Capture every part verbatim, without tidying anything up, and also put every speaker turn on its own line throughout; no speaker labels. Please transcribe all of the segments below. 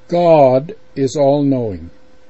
God is all-knowing.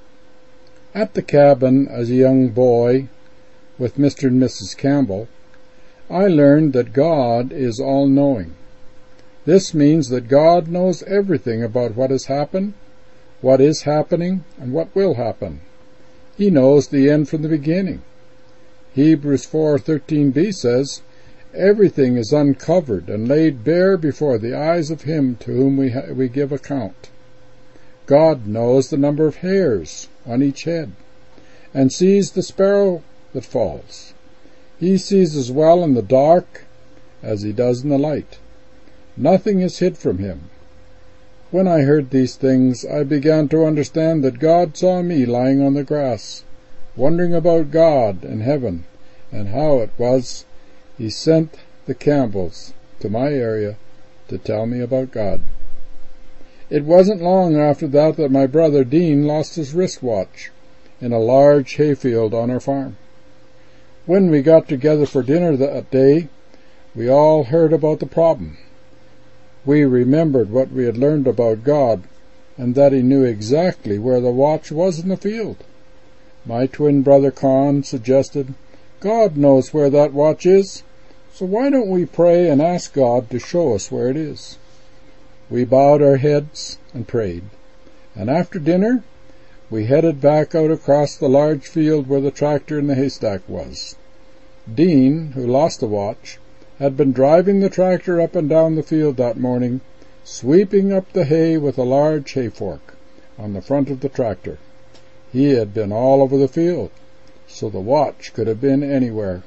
At the cabin as a young boy with Mister and Missus Campbell, I learned that God is all-knowing. This means that God knows everything about what has happened, what is happening, and what will happen. He knows the end from the beginning. Hebrews four thirteen b says, "Everything is uncovered and laid bare before the eyes of him to whom we, ha- we give account." God knows the number of hairs on each head, and sees the sparrow that falls. He sees as well in the dark as he does in the light. Nothing is hid from him. When I heard these things, I began to understand that God saw me lying on the grass, wondering about God and heaven, and how it was He sent the Campbells to my area to tell me about God. It wasn't long after that that my brother Dean lost his wristwatch in a large hayfield on our farm. When we got together for dinner that day, we all heard about the problem. We remembered what we had learned about God, and that He knew exactly where the watch was in the field. My twin brother Con suggested, "God knows where that watch is, so why don't we pray and ask God to show us where it is?" We bowed our heads and prayed, and after dinner we headed back out across the large field where the tractor in the haystack was. Dean, who lost the watch, had been driving the tractor up and down the field that morning, sweeping up the hay with a large hay fork on the front of the tractor. He had been all over the field, so the watch could have been anywhere.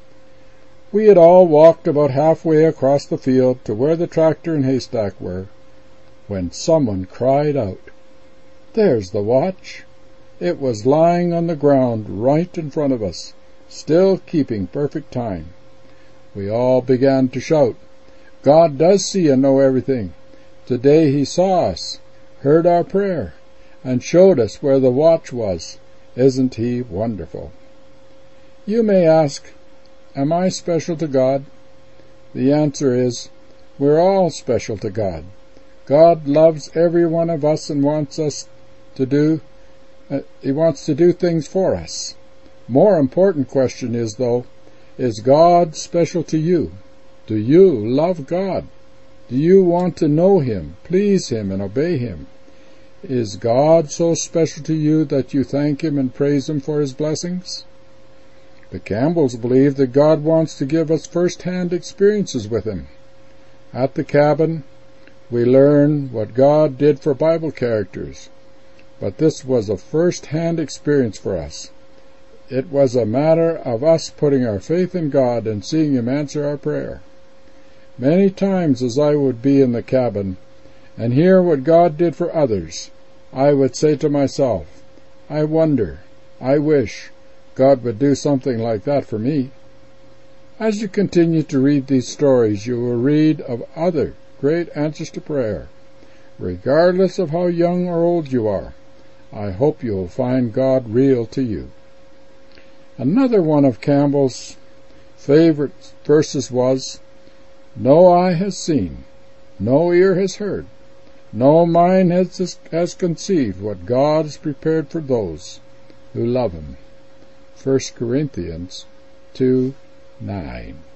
We had all walked about halfway across the field to where the tractor and haystack were, when someone cried out, "There's the watch!" It was lying on the ground right in front of us, still keeping perfect time. We all began to shout, "God does see and know everything. Today He saw us, heard our prayer, and showed us where the watch was. Isn't He wonderful?" You may ask, am I special to God? The answer is, we're all special to God. God loves every one of us and wants us to do, uh, He wants to do things for us. More important question is, though, is God special to you? Do you love God? Do you want to know Him, please Him, and obey Him? Is God so special to you that you thank Him and praise Him for His blessings? The Campbells believe that God wants to give us first-hand experiences with Him. At the cabin, we learn what God did for Bible characters, but this was a first-hand experience for us. It was a matter of us putting our faith in God and seeing Him answer our prayer. Many times as I would be in the cabin and hear what God did for others, I would say to myself, I wonder, I wish God would do something like that for me. As you continue to read these stories, you will read of other great answers to prayer. Regardless of how young or old you are, I hope you will find God real to you. Another one of Campbell's favorite verses was, "No eye has seen, no ear has heard, no mind has, has conceived what God has prepared for those who love Him." First Corinthians two nine.